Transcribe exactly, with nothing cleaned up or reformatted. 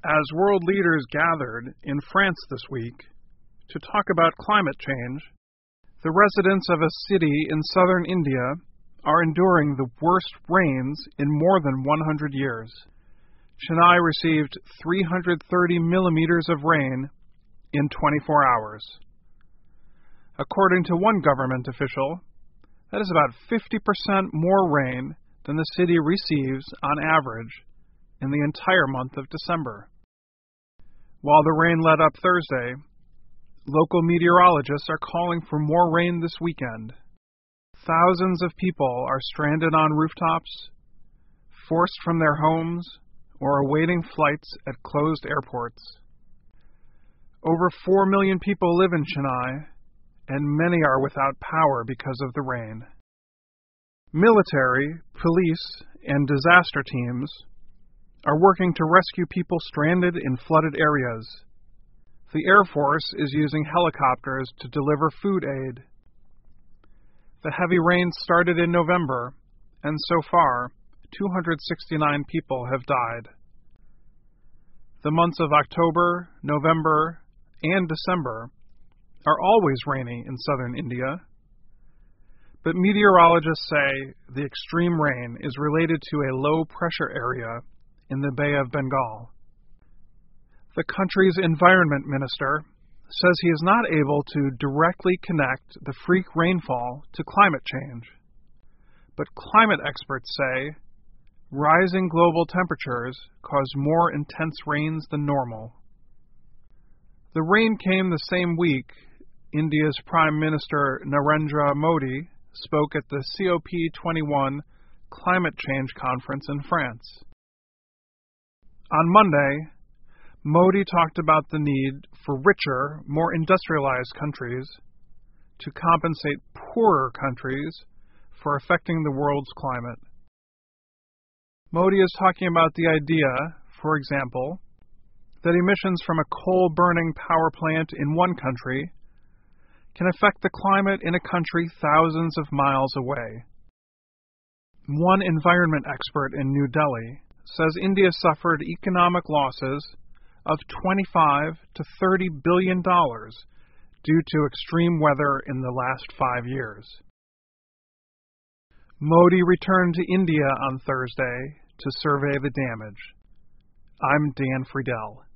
As world leaders gathered in France this week to talk about climate change, the residents of a city in southern India are enduring the worst rains in more than one hundred years. Chennai received three hundred thirty millimeters of rain in twenty-four hours. According to one government official, that is about fifty percent more rain than the city receives on average in the entire month of December. While the rain let up Thursday, local meteorologists are calling for more rain this weekend. Thousands of people are stranded on rooftops, forced from their homes, or awaiting flights at closed airports. Over four million people live in Chennai, and many are without power because of the rain. Military, police, and disaster teams are working to rescue people stranded in flooded areas. The Air Force is using helicopters to deliver food aid. The heavy rain started in November, and so far, two hundred sixty-nine people have died. The months of October, November, and December are always rainy in southern India, but meteorologists say the extreme rain is related to a low-pressure area in the Bay of Bengal. The country's environment minister says he is not able to directly connect the freak rainfall to climate change, but climate experts say rising global temperatures cause more intense rains than normal. The rain came the same week India's Prime Minister Narendra Modi spoke at the C O P twenty-one Climate Change Conference in France. On Monday, Modi talked about the need for richer, more industrialized countries to compensate poorer countries for affecting the world's climate. Modi is talking about the idea, for example, that emissions from a coal-burning power plant in one country can affect the climate in a country thousands of miles away. One environment expert in New Delhi says India suffered economic losses of twenty-five to thirty billion dollars due to extreme weather in the last five years. Modi returned to India on Thursday to survey the damage. I'm Dan Friedel.